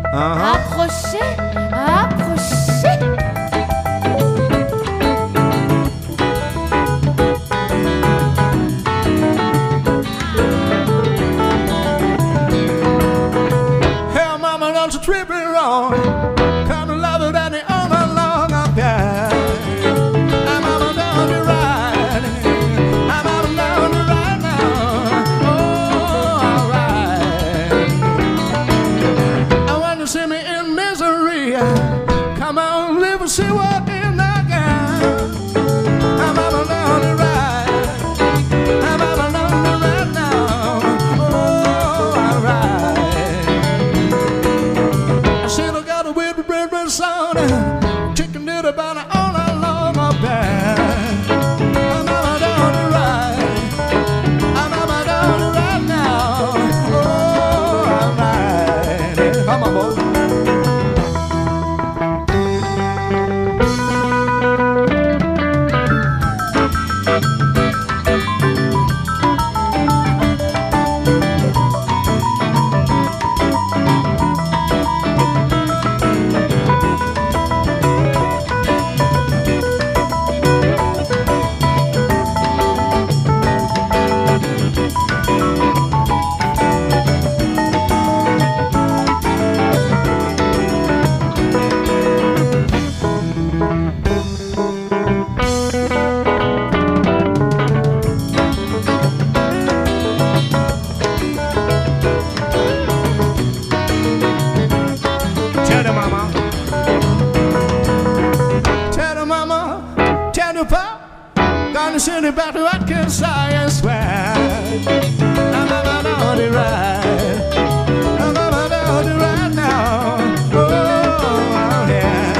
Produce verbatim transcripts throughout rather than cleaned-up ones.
Uh-huh. Approchez, approchez. Hell, mama, don't you trip me wrong. Come to love it and the all along up there. I'm all down the ride. I'm all down the ride now. Oh, all right. I want to see me in misery. Come on, live and see what in I got. I'm all down the ride. I'm all down the ride now. Oh, all right. I said I got a weird bread bread sound. Chicken dinner about it all along my back. I'm all down the ride. I'm all down the ride now. Oh, all right. Come on, boy. Tell the mama, tell the mama, tell the pop, gonna send it back to Watkins, I swear. I'm about on the ride, I'm about on the ride now. Oh, yeah.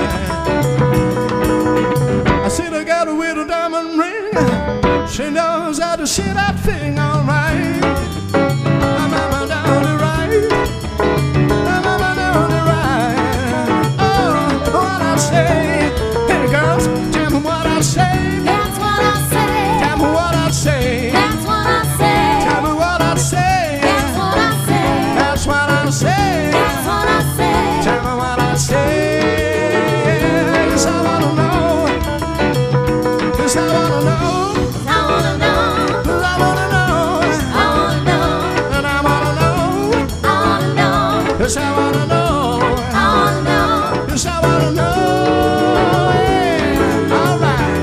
I see the girl with a diamond ring, she knows how to see that thing all right. I'm about on the ride, I'm about on the ride. Oh, what I say, hey girls, tell me what I say. That's what I say. Tell me what I say. That's what I say. Tell me what I say. That's what I say. That's what I say. That's what I say. Tell me what I say. Yes, I wanna know. Yes, I wanna know. I wanna know. Yes, I wanna know. I wanna know. And I wanna know. I wanna know. Yes, I wanna know. I wanna know. Yes, I wanna know. Yeah. All right.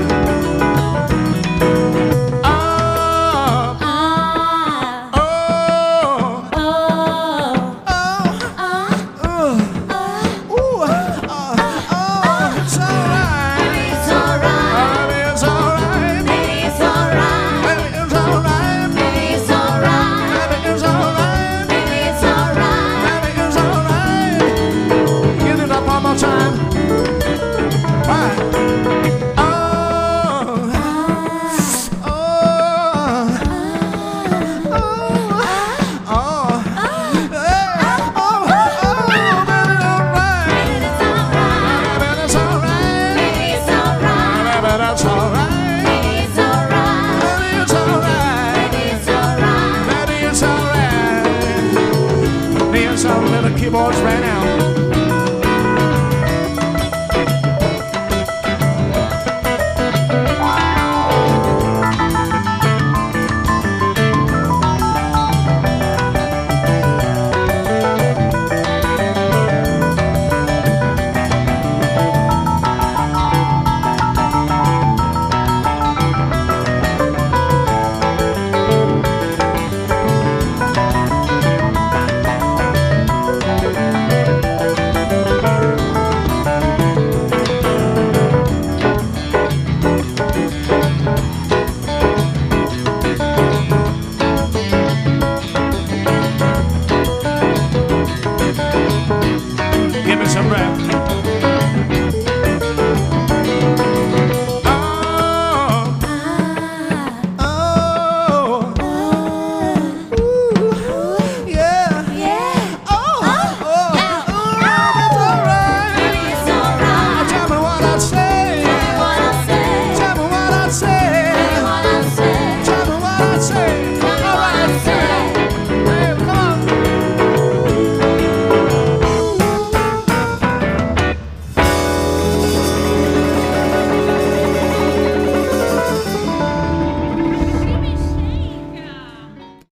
Oh, Ah. oh, Oh. oh. Ah. Uh, ooh, uh, oh, it's alright. Baby, it's alright. Baby, it's alright. Baby, it's alright. Baby, it's alright. Baby, it's alright. Baby, it's alright. Baby, it's alright. Baby, it's alright. Get it up one more time. Right. Oh, oh, oh, oh, hey, oh, oh, baby, alright. Baby, it's alright. Baby, it's alright. Baby, it's alright. Baby, that's alright. Baby, it's alright. Baby, it's alright. Baby, it's alright. Baby, it's alright. Me and some little keyboards right now.